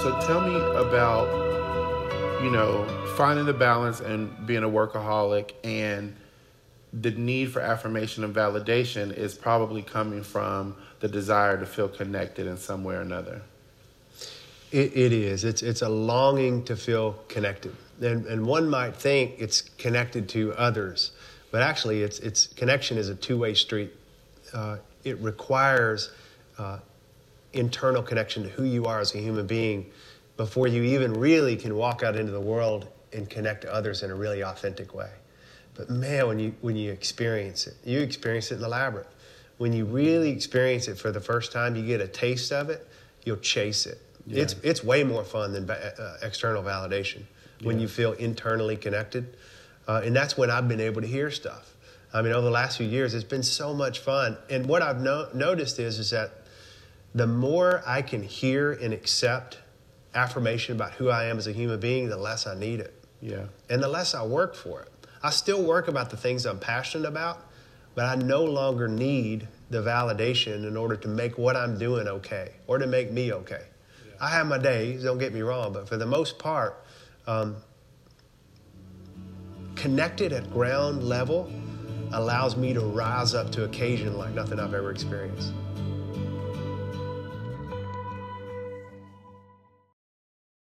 So tell me about, finding the balance and being a workaholic, and the need for affirmation and validation is probably coming from the desire to feel connected in some way or another. It is. It's a longing to feel connected. And one might think it's connected to others, but actually it's connection is a two-way street. It requires internal connection to who you are as a human being before you even really can walk out into the world and connect to others in a really authentic way. But man, when you experience it in the labyrinth. When you really experience it for the first time, you get a taste of it, you'll chase it. Yeah. It's way more fun than external validation when you feel internally connected. And that's when I've been able to hear stuff. I mean, over the last few years, it's been so much fun. And what I've noticed is that the more I can hear and accept affirmation about who I am as a human being, the less I need it. Yeah. And the less I work for it. I still work about the things I'm passionate about, but I no longer need the validation in order to make what I'm doing okay or to make me okay. Yeah. I have my days, don't get me wrong, but for the most part, connected at ground level allows me to rise up to occasion like nothing I've ever experienced.